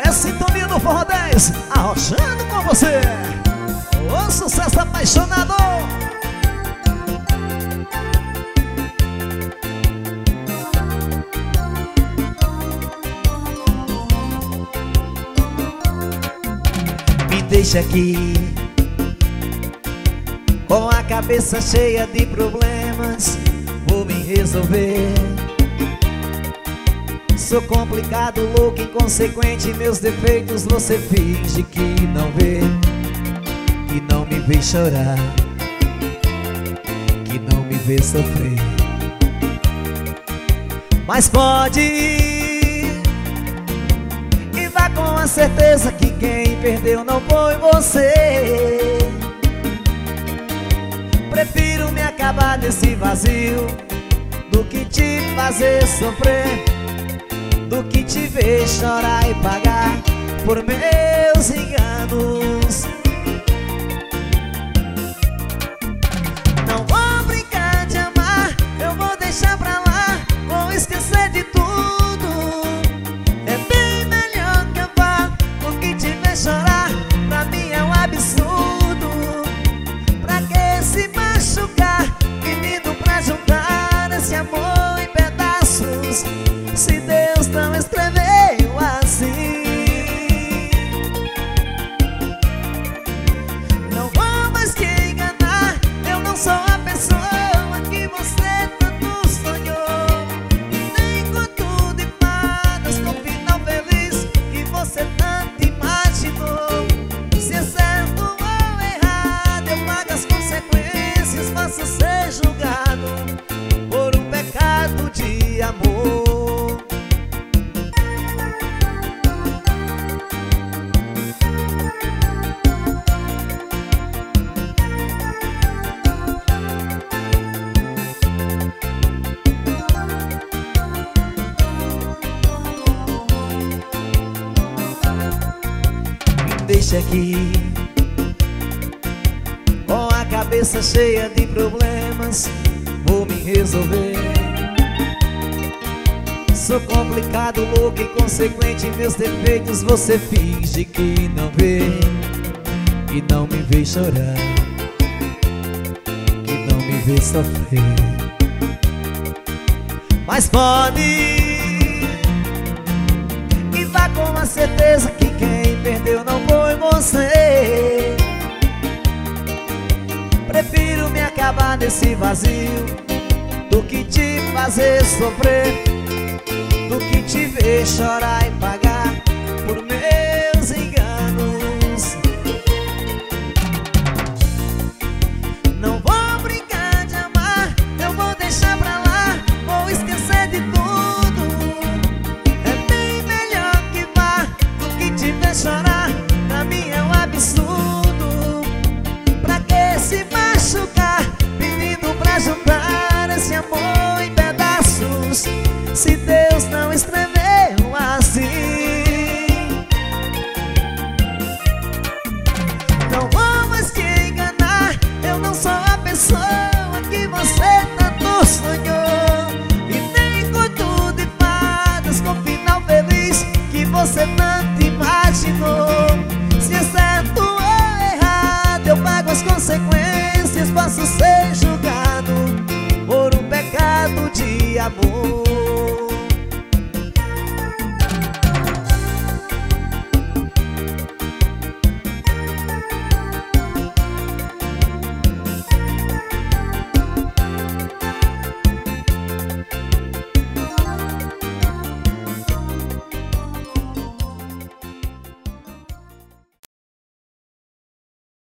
a sintonia do Forró 10, arrochando com você. O sucesso apaixonado. Me deixa aqui com a cabeça cheia de problemas, vou me resolver. Sou complicado, louco, inconsequente, meus defeitos você finge que não vê, que não me vê chorar, que não me vê sofrer. Mas pode ir e vá com a certeza que quem perdeu não foi você. Prefiro me acabar nesse vazio do que te fazer sofrer, do que te ver chorar e pagar por meus enganos. Não vou brincar de amar, eu vou deixar pra lá, vou esquecer de tudo. É bem melhor que eu vá do que te ver chorar, pra mim é um absurdo. Pra que se machucar, pedindo pra juntar esse amor em pedaços, se Deus não escreveu assim? Não vou mais te enganar, eu não sou a pessoa que você tanto sonhou. Nem com tudo e fadas, com final feliz que você tanto imaginou. Se é certo ou errado, eu pago as consequências, posso ser julgado por um pecado de amor. Deixa aqui com a cabeça cheia de problemas, vou me resolver. Sou complicado, louco, inconsequente, meus defeitos você finge que não vê, que não me vê chorar, que não me vê sofrer. Mas pode ir e vá com a certeza que quem perdeu não foi você. Prefiro me acabar nesse vazio do que te fazer sofrer, do que te ver chorar e pagar por meus enganos. Não vou brincar de amar, eu vou deixar pra lá, vou esquecer de tudo. É bem melhor que vá do que te ver chorar, pra mim é um absurdo. Pra que se machucar, pedindo pra juntar esse amor em pedaços, se Deus não escreveu assim? Não vou mais te enganar, eu não sou a pessoa que você tanto sonhou. E nem com tudo e fadas, com final feliz que você tanto imaginou. Se é certo ou errado, eu pago as consequências, posso ser julgado por um pecado de amor.